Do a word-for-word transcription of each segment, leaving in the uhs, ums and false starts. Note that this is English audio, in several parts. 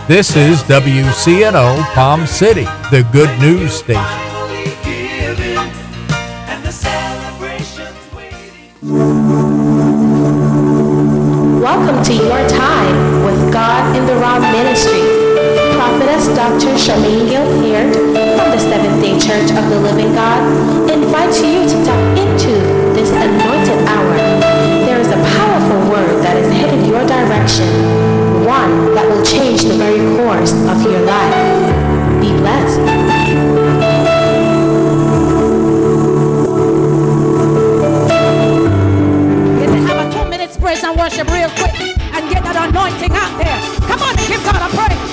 This is W C N O Palm City, the good news station. Welcome to Your Time with God in the Raw Ministries. Prophetess Doctor Charmaine Gilpert from the Seventh-day Church of the Living God invites you to tap into this anointed hour. There is a powerful word that is headed your direction, one that will change the very course of your life. Be blessed. Praise and worship real quick and get that anointing out there. Come on and give God a praise.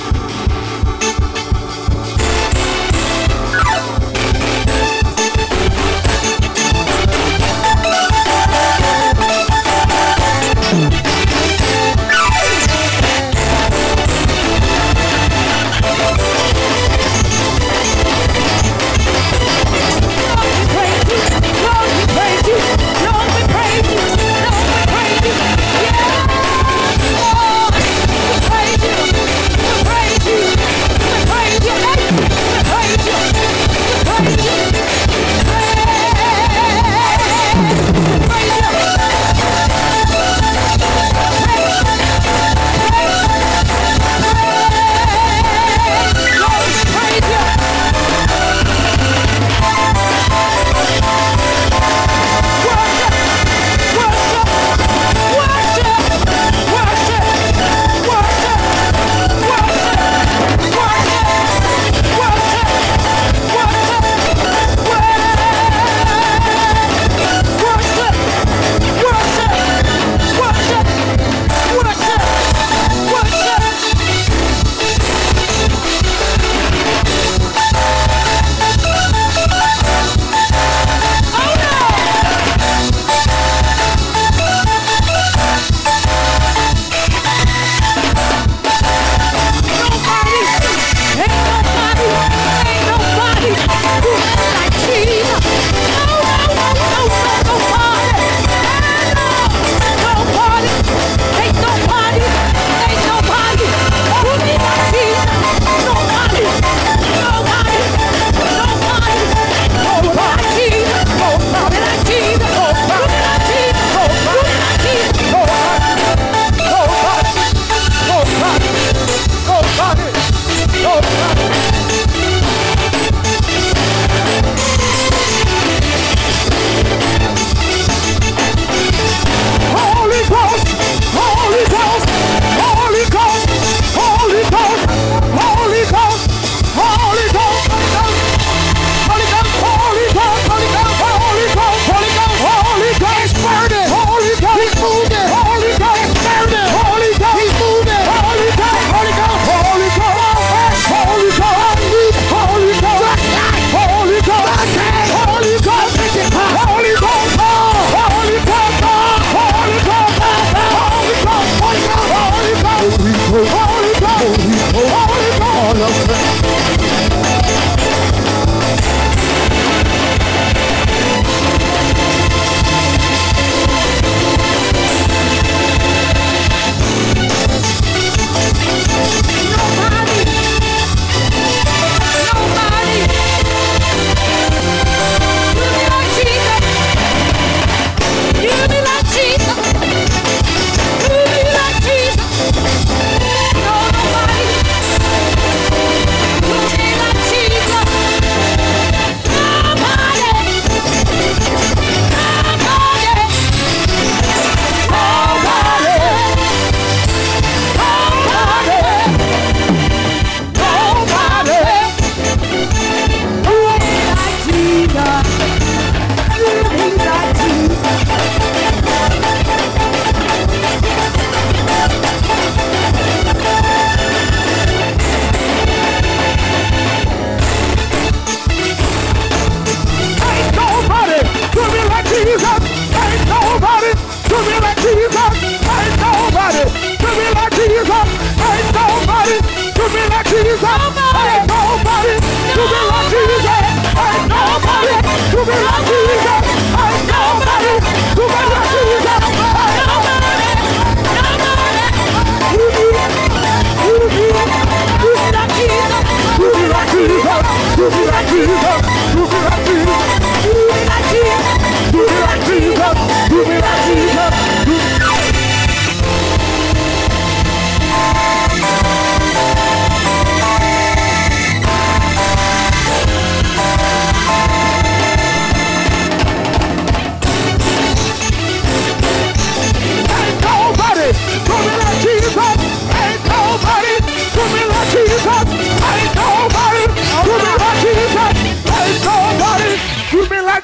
Nobody, nobody, nobody, nobody,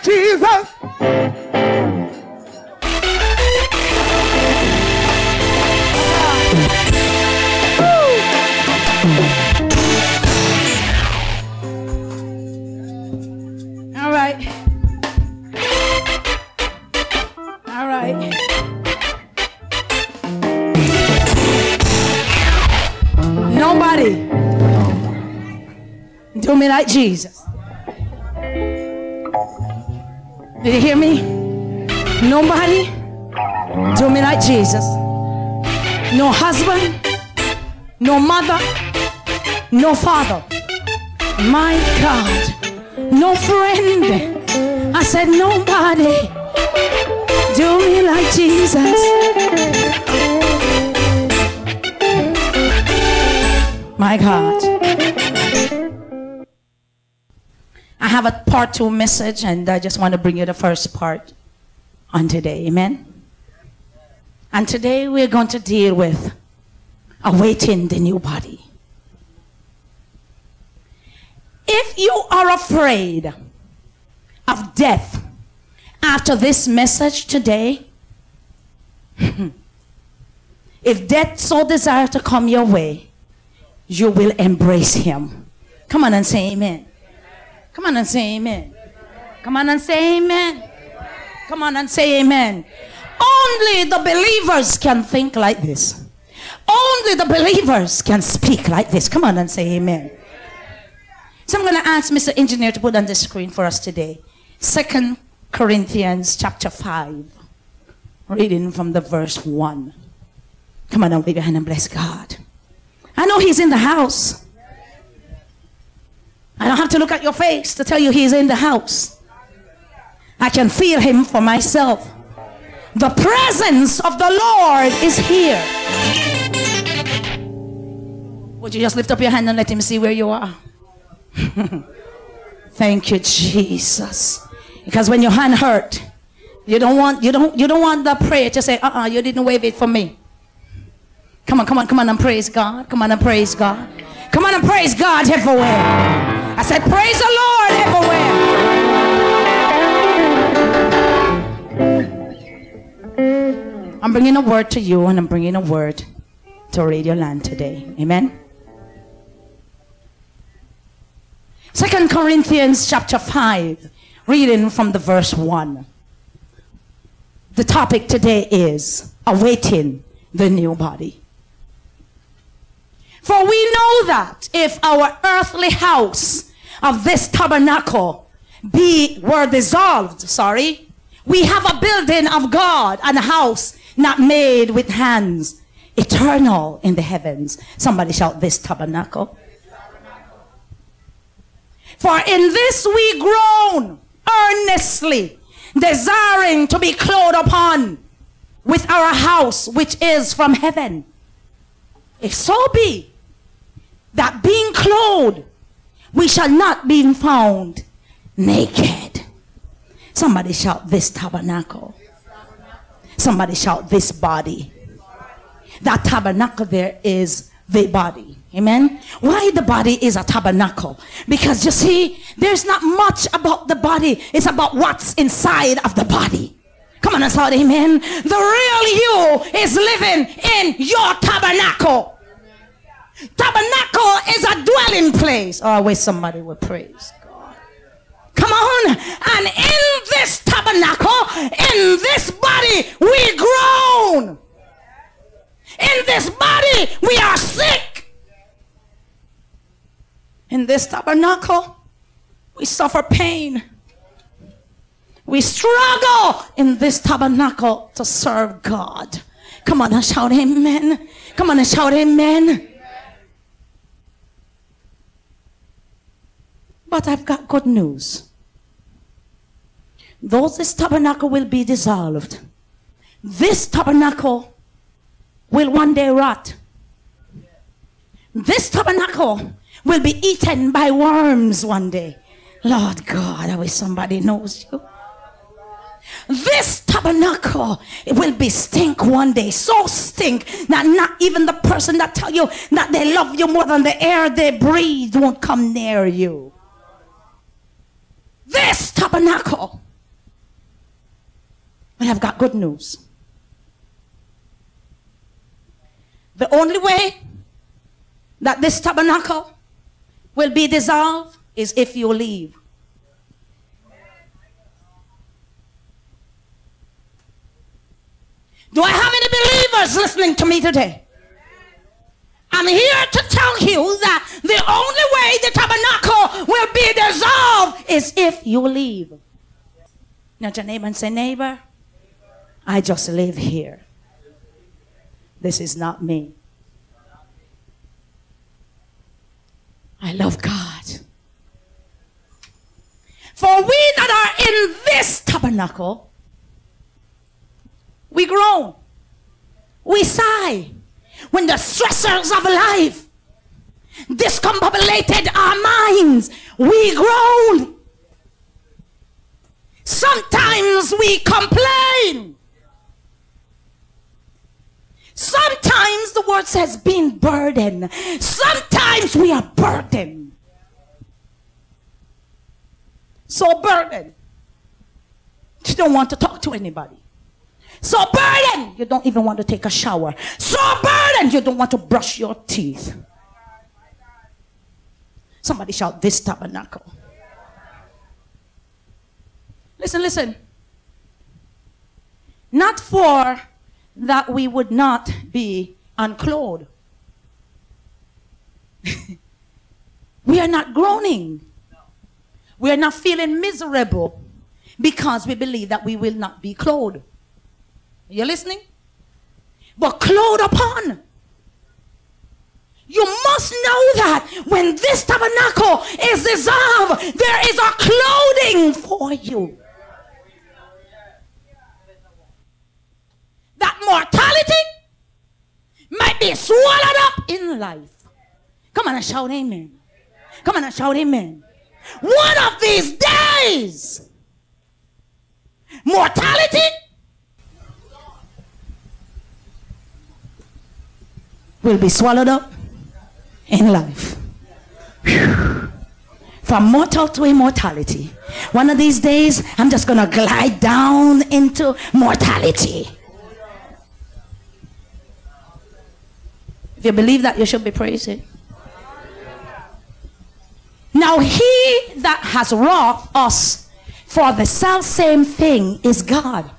Jesus. All right. All right. Nobody do me like Jesus. Did you hear me? Nobody do me like Jesus. No husband, no mother, no father. My God. No friend. I said nobody do me like Jesus. My God. I have a part two message, and I just want to bring you the first part on today. Amen. And today we're going to deal with awaiting the new body. If you are afraid of death after this message today, if death so desire to come your way, you will embrace him. Come on and say amen. Come on and say amen. Come on and say amen. Come on and say amen. Only the believers can think like this. Only the believers can speak like this. Come on and say amen. So I'm going to ask Mister Engineer to put on the screen for us today. Second Corinthians chapter five. Reading from the verse one. Come on and wave your hand and bless God. I know he's in the house. I don't have to look at your face to tell you he's in the house. I can feel him for myself. The presence of the Lord is here. Would you just lift up your hand and let him see where you are? Thank you, Jesus. Because when your hand hurt, you don't want you don't you don't want the prayer to say, uh-uh, you didn't wave it for me. Come on, come on, come on and praise God. Come on and praise God. Come on and praise God everywhere. I said, praise the Lord everywhere. I'm bringing a word to you, and I'm bringing a word to Radio Land today. Amen. Second Corinthians chapter five, reading from the verse one. The topic today is awaiting the new body. For we know that if our earthly house of this tabernacle be were dissolved, sorry, we have a building of God, and a house not made with hands, eternal in the heavens. Somebody shout, this tabernacle. For in this we groan earnestly, desiring to be clothed upon with our house which is from heaven. If so be that being clothed, we shall not be found naked. Somebody shout, this tabernacle. Somebody shout, this body. That tabernacle there is the body. Amen. Why the body is a tabernacle? Because you see, there's not much about the body. It's about what's inside of the body. Come on and shout amen. The real you is living in your tabernacle. Tabernacle is a dwelling place. Oh, I wish somebody would praise God. Come on. And in this tabernacle, in this body, we groan. In this body, we are sick. In this tabernacle, we suffer pain. We struggle in this tabernacle to serve God. Come on and shout amen. Come on and shout amen. But I've got good news. Though this tabernacle will be dissolved, this tabernacle will one day rot. This tabernacle will be eaten by worms one day. Lord God, I wish somebody knows you. This tabernacle, it will be stink one day. So stink that not even the person that tell you that they love you more than the air they breathe won't come near you. This tabernacle But I've got good news. The only way that this tabernacle will be dissolved is if you leave. Do I have any believers listening to me today? I'm here to tell you that the only way the tabernacle will be dissolved is if you leave. Now, your neighbor and say, neighbor, I just live here. This is not me. I love God. For we that are in this tabernacle, we groan, we sigh when the stressors of life discombobulated our minds. We groan. Sometimes we complain. Sometimes the word says being burdened. Sometimes we are burdened. So burdened, you don't want to talk to anybody. So burdened, you don't even want to take a shower. So burdened, you don't want to brush your teeth. Somebody shout, this tabernacle. Listen, listen. Not for that we would not be unclothed. We are not groaning. We are not feeling miserable because we believe that we will not be clothed. Are you listening? But clothed upon. You must know that when this tabernacle is dissolved, there is a clothing for you. That mortality might be swallowed up in life. Come on and shout amen. Come on and shout amen. One of these days, mortality will be swallowed up in life. Whew. From mortal to immortality. One of these days, I'm just going to glide down into mortality. If you believe that, you should be praising. Now he that has wrought us for the self same thing is God.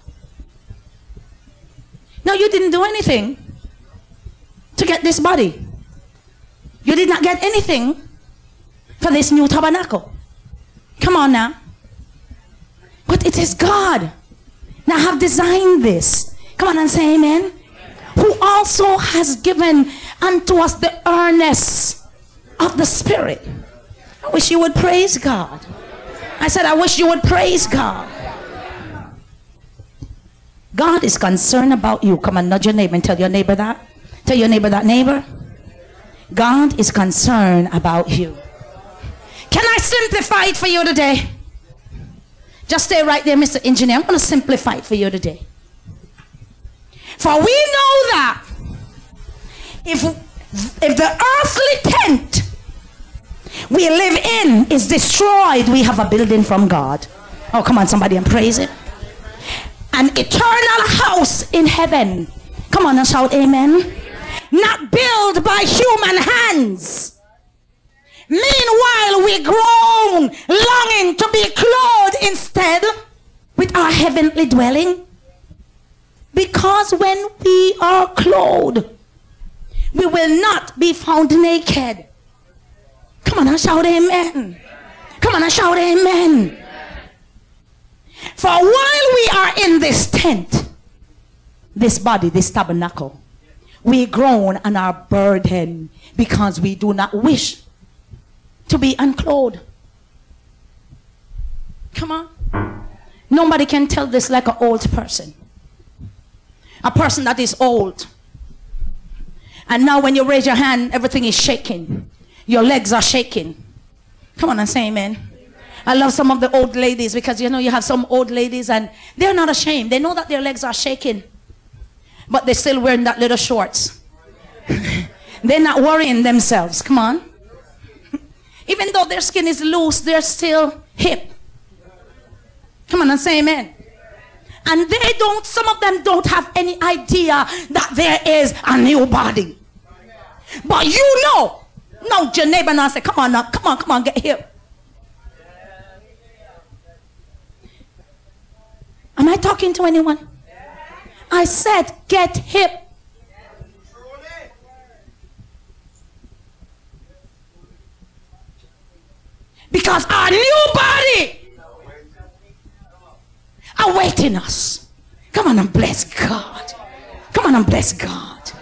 Now you didn't do anything to get this body. You did not get anything for this new tabernacle. Come on now. But it is God that have designed this. Come on and say amen. Who also has given unto us the earnest of the Spirit. I wish you would praise God. I said, I wish you would praise God. God is concerned about you. Come on, nudge your neighbor and tell your neighbor that. Tell your neighbor that, neighbor. God is concerned about you. Can I simplify it for you today? Just stay right there, Mister Engineer. I'm going to simplify it for you today. For we know that if, if the earthly tent we live in is destroyed, we have a building from God. Oh, come on, somebody, and praise it. An eternal house in heaven. Come on and shout amen. Not built by human hands. Meanwhile, we groan, longing to be clothed instead with our heavenly dwelling. Because when we are clothed, we will not be found naked. Come on and shout amen. Come on and shout amen. For while we are in this tent, this body, this tabernacle, we groan and are burdened because we do not wish to be unclothed. Come on. Nobody can tell this like an old person. A person that is old. And now when you raise your hand, everything is shaking. Your legs are shaking. Come on and say amen. I love some of the old ladies because you know you have some old ladies and they're not ashamed. They know that their legs are shaking. But they're still wearing that little shorts. They're not worrying themselves. Come on. Even though their skin is loose, they're still hip. Come on and say amen. And they don't, some of them don't have any idea that there is a new body. But you know. No, your neighbor now say, come on now, come on, come on, get here. Am I talking to anyone? I said, get hip. Because our new body awaiting us. Come on and bless God. Come on and bless God.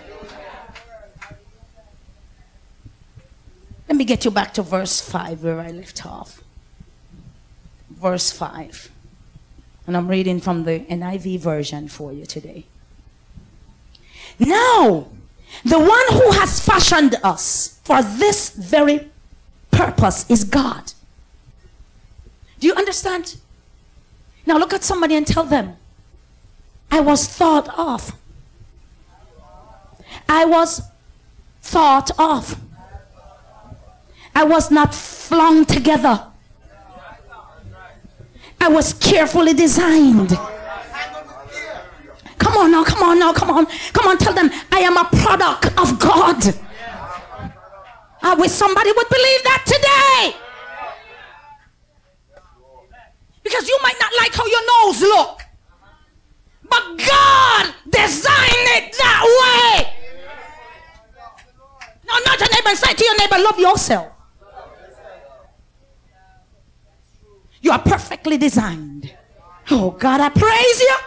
Let me get you back to verse five where I left off. Verse five. And I'm reading from the N I V version for you today. Now, the one who has fashioned us for this very purpose is God. Do you understand? Now look at somebody and tell them, I was thought of. I was thought of. I was not flung together. I was carefully designed. Come on now, come on now, come on. Come on, tell them, I am a product of God. I wish somebody would believe that today. Because you might not like how your nose look. But God designed it that way. Now, not your neighbor and say to your neighbor, love yourself. You are perfectly designed. Oh God, I praise you.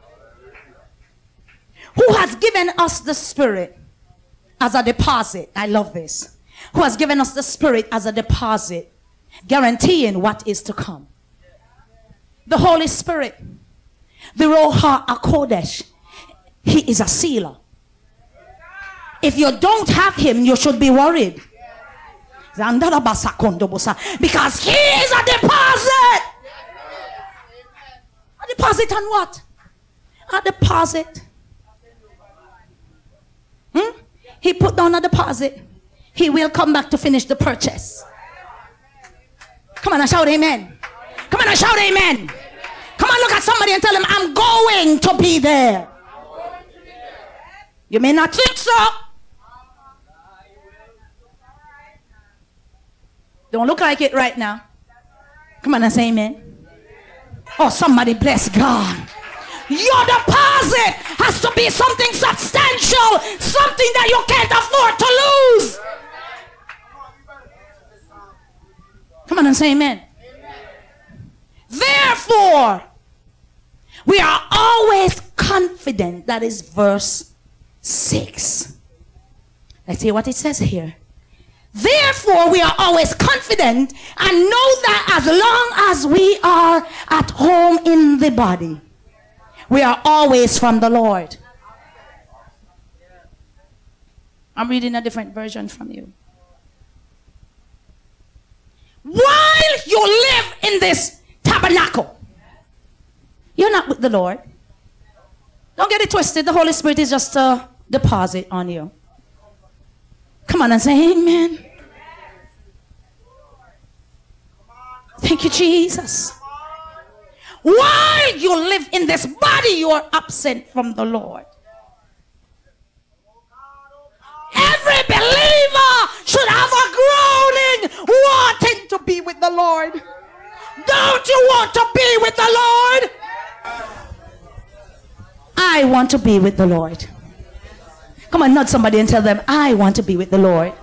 Who has given us the Spirit as a deposit. I love this. Who has given us the Spirit as a deposit, guaranteeing what is to come. The Holy Spirit, the Ruach HaKodesh, he is a sealer. If you don't have him, you should be worried. Because he is a deposit. A deposit on what? A deposit. Hmm? He put down a deposit. He will come back to finish the purchase. Come on and shout amen. Come on and shout amen. Come on, look at somebody and tell them, I'm going to be there. You may not think so. Don't look like it right now. Come on and say amen. Oh, somebody bless God. Your deposit has to be something substantial, something that you can't afford to lose. Come on and say amen. Therefore, we are always confident. That is verse six. Let's see what it says here. Therefore, we are always confident and know that as long as we are at home in the body, we are always from the Lord. I'm reading a different version from you. While you live in this tabernacle, you're not with the Lord. Don't get it twisted. The Holy Spirit is just a deposit on you. Come on and say amen. Thank you, Jesus. While you live in this body, you are absent from the Lord. Every believer should have a groaning, wanting to be with the Lord. Don't you want to be with the Lord? I want to be with the Lord. Come on, nudge somebody and tell them, I want to be with the Lord.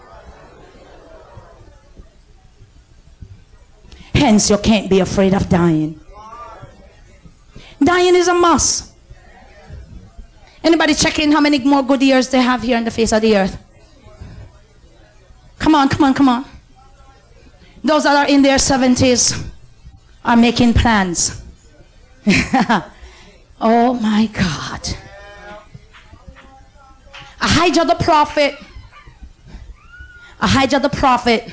Hence, you can't be afraid of dying. Dying is a must. Anybody checking how many more good years they have here on the face of the earth? Come on, come on, come on. Those that are in their seventies are making plans. Oh my God. Ahijah the prophet, Ahijah the prophet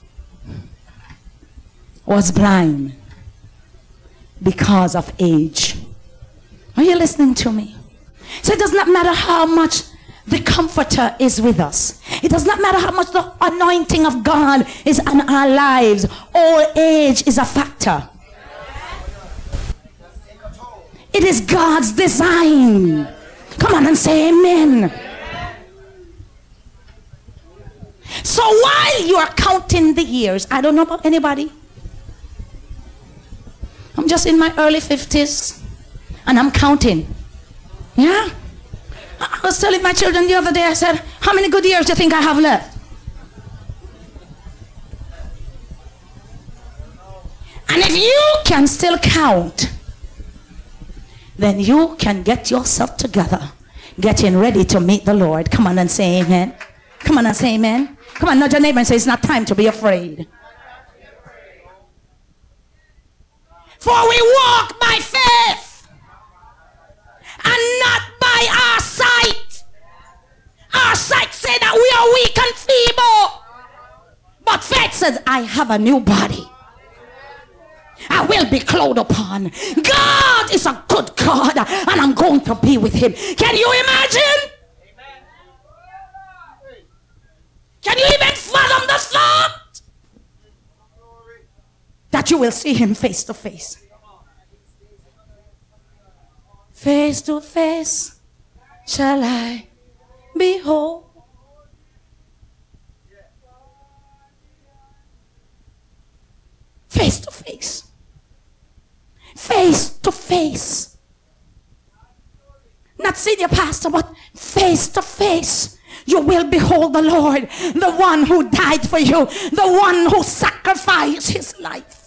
was blind because of age. Are you listening to me? So it does not matter how much the Comforter is with us. It does not matter how much the anointing of God is on our lives. Old age is a factor. It is God's design. Come on and say amen. So while you are counting the years, I don't know about anybody. I'm just in my early fifties and I'm counting. Yeah? I was telling my children the other day, I said, how many good years do you think I have left? And if you can still count, then you can get yourself together, getting ready to meet the Lord. Come on and say amen. Come on and say amen. Come on, nudge your neighbor and say, it's not time to be afraid. For we walk by faith and not by our sight. Our sight say that we are weak and feeble. But faith says, I have a new body. I will be clothed upon. God is a good God, and I'm going to be with him. Can you imagine? Can you even fathom the thought that you will see him face to face? Face to face shall I behold. Face to face. Face to face. Not senior pastor, but face to face. You will behold the Lord, the one who died for you, the one who sacrificed his life.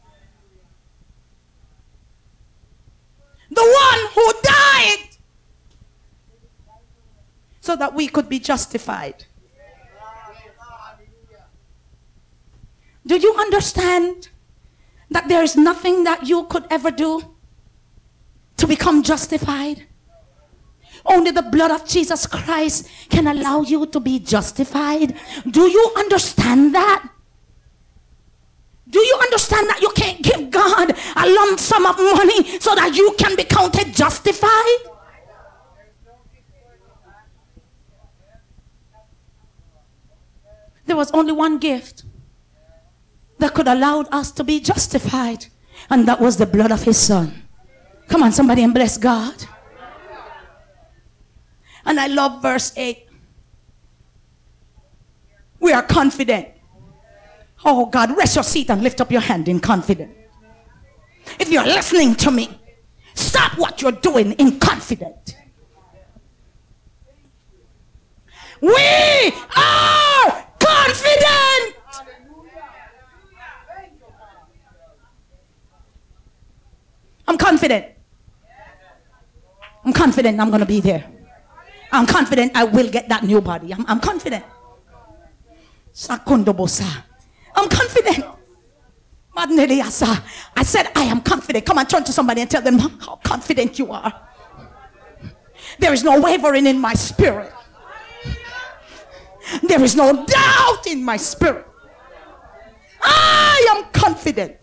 The one who died so that we could be justified. Do you understand that there is nothing that you could ever do to become justified? Only the blood of Jesus Christ can allow you to be justified. Do you understand that? Do you understand that you can't give God a lump sum of money so that you can be counted justified? There was only one gift that could allow us to be justified, and that was the blood of his son. Come on, somebody, and bless God. And I love verse eight. We are confident. Oh God, rest your seat and lift up your hand in confidence. If you're listening to me, stop what you're doing in confidence. We are confident. I'm confident. I'm confident I'm going to be there. I'm confident I will get that new body. I'm, I'm confident. I'm confident. I said I am confident. Come on, turn to somebody and tell them how confident you are. There is no wavering in my spirit. There is no doubt in my spirit. I am confident.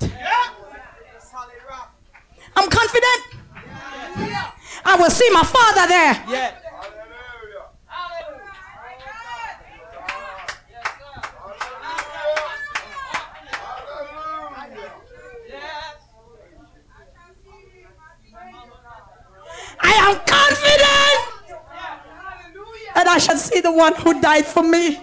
I'm confident. I will see my Father there. Yeah. I am confident that I shall see the one who died for me.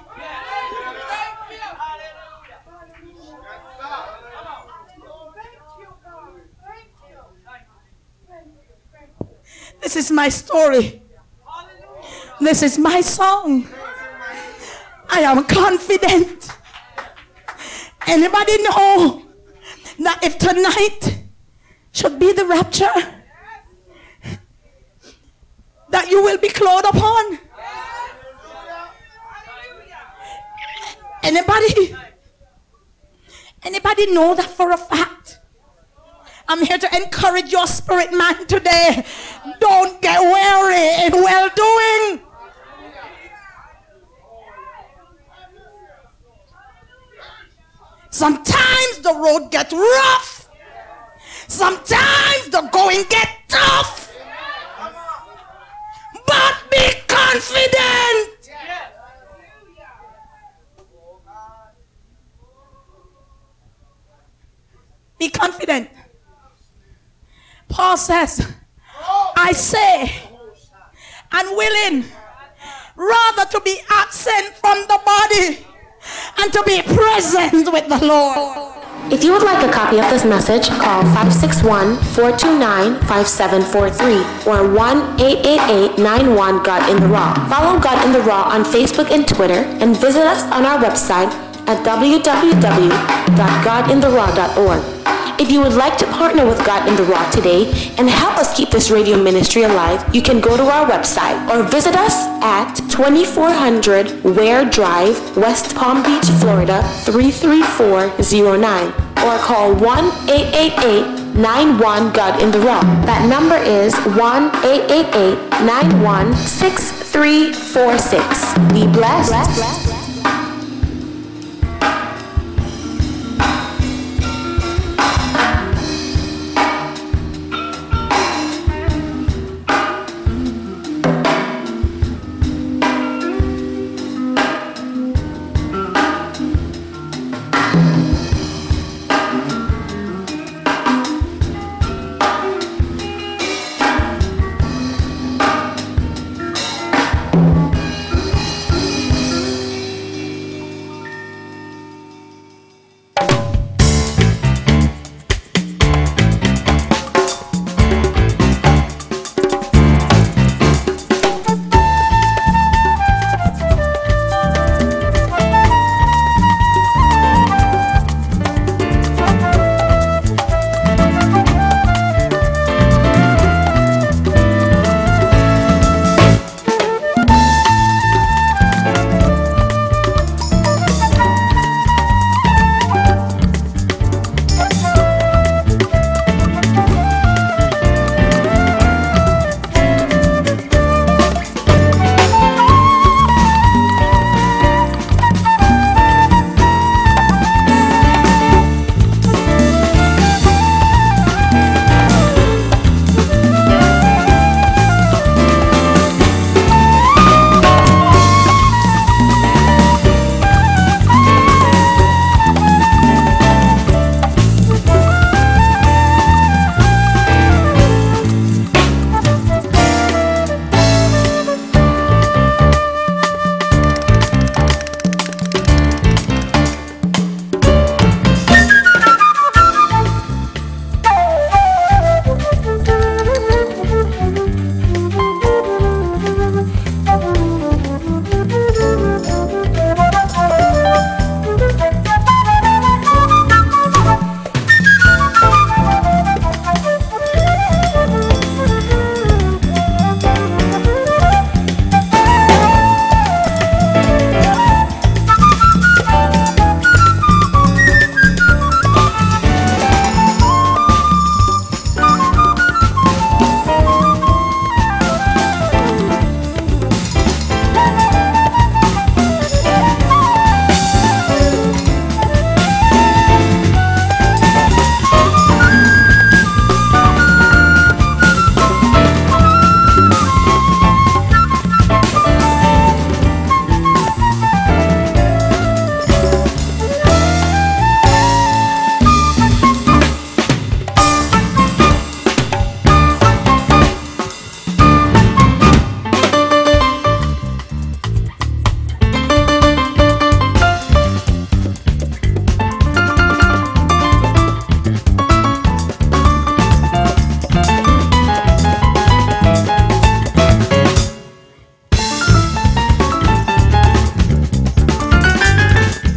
This is my story. This is my song. I am confident. Anybody know that if tonight should be the rapture, that you will be clothed upon? Anybody? Anybody know that for a fact? I'm here to encourage your spirit man today. Don't get weary in well-doing. Sometimes the road gets rough. Sometimes the going gets tough. But be confident. Be confident. Paul says, I say, unwilling rather to be absent from the body and to be present with the Lord. If you would like a copy of this message, call five six one, four two nine, five seven four three or one eight eight eight, nine one, God in the Raw. Follow God in the Raw on Facebook and Twitter, and visit us on our website at w w w dot god in the raw dot org. If you would like to partner with God in the Raw today and help us keep this radio ministry alive, you can go to our website or visit us at twenty-four hundred Ware Drive, West Palm Beach, Florida three three four zero nine, or call one eight eight eight, nine one, God in the Raw. That number is one eight eight eight, nine one, six three four six. Be blessed. blessed.